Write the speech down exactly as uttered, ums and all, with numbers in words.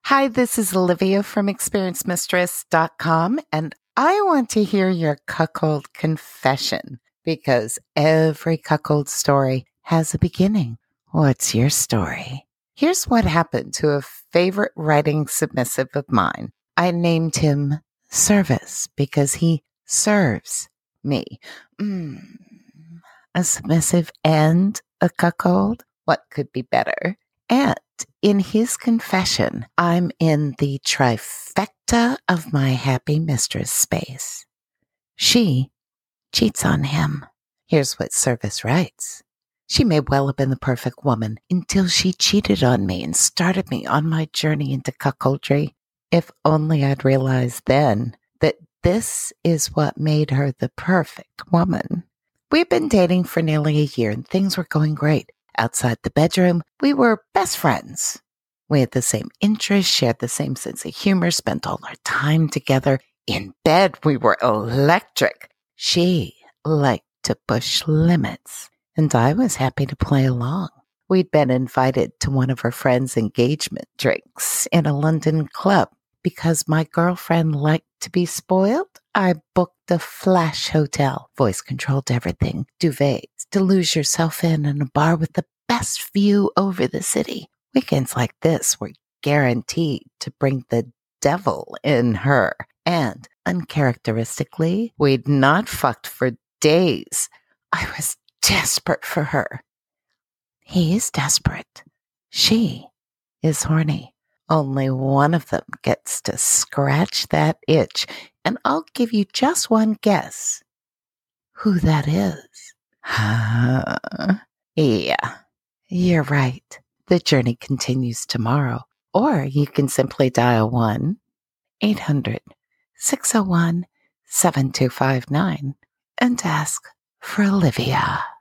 Hi, this is Olivia from experience mistress dot com, and I want to hear your cuckold confession because every cuckold story has a beginning. What's your story? Here's what happened to a favorite writing submissive of mine. I named him Service because he serves me. Mm, a submissive and a cuckold? What could be better? And in his confession, I'm in the trifecta of my happy mistress space. She cheats on him. Here's what Service writes. She may well have been the perfect woman until she cheated on me and started me on my journey into cuckoldry. If only I'd realized then that this is what made her the perfect woman. We've been dating for nearly a year and things were going great. Outside the bedroom, we were best friends. We had the same interests, shared the same sense of humor, spent all our time together. In bed, we were electric. She liked to push limits, and I was happy to play along. We'd been invited to one of her friends' engagement drinks in a London club. Because my girlfriend liked to be spoiled, I booked a flash hotel, voice-controlled everything, duvets to lose yourself in, and a bar with the best view over the city. Weekends like this were guaranteed to bring the devil in her. And uncharacteristically, we'd not fucked for days. I was desperate for her. He is desperate. She is horny. Only one of them gets to scratch that itch, and I'll give you just one guess who that is. Yeah, you're right. The journey continues tomorrow. Or you can simply dial one eight hundred six oh one seven two five nine and ask for Olivia.